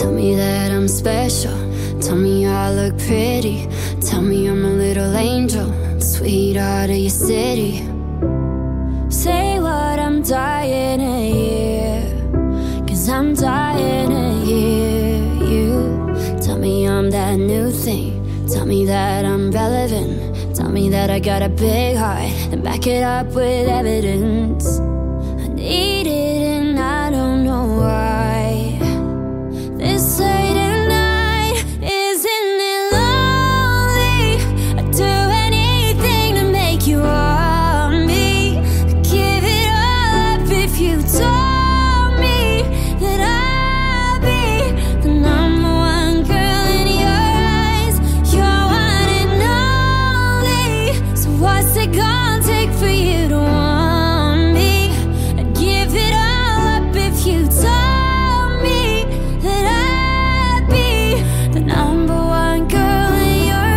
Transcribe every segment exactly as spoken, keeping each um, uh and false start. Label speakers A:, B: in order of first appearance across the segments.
A: Tell me that I'm special. Tell me I look pretty. Tell me I'm a little angel, sweetheart of your city. Say what I'm dying to hear, 'cause I'm dying to hear you. Tell me I'm that new thing. Tell me that I'm relevant. Tell me that I got a big heart, and back it up with evidence. I need it and I don't know why. This late at night, isn't it lonely? I'd do anything to make you want me. I'd give it all up if you told me that I'd be the number one girl in your eyes. You're one and only. So what's it gonna take for you to want me? I'd give it all up if you told me that I'd be the number one girl in your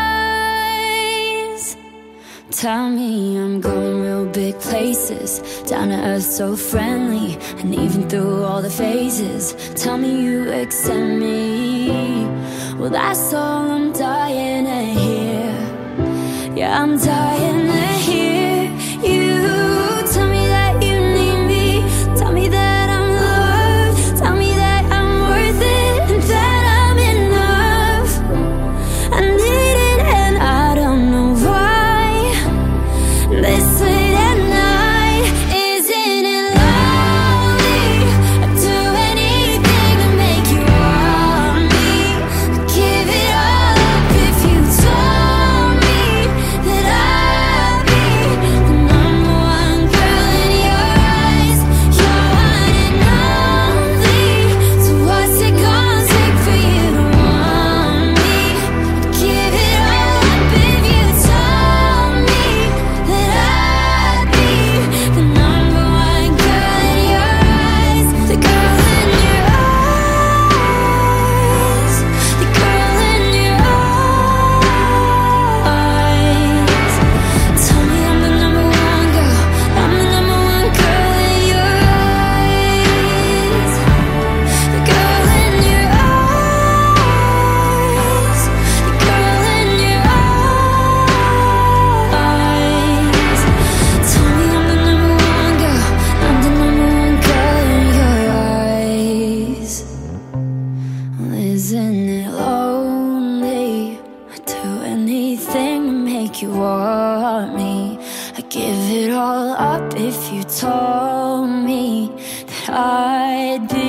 A: eyes. Tell me I'm going real big places, down to earth so friendly, and even through all the phases. Tell me you accept me. Well, that's all I'm dying to hear. Yeah, I'm dying to hear you. Tell me that you need me. Tell me that I'm loved. Tell me that I'm worth it and that I'm enough. I need it and I don't know why. This late at night, isn't it lonely? I'd do anything to make you want me. I'd give it all up if you told me that I'd be the number one girl in your eyes. You're one and only. So what's it gonna take for you to want me? I'd give it all up if you told me that I'd be the number one girl in your eyes. The girl in your eyes. The girl in your eyes. Tell me I'm the number one girl. I'm the number one girl in your eyes. The girl in your eyes. The girl in your eyes. Tell me I'm the number one girl. I'm the number one girl in your eyes. Well, isn't it lonely? I'd do anything to make you want me. I'd give it all up if you told me that I'd be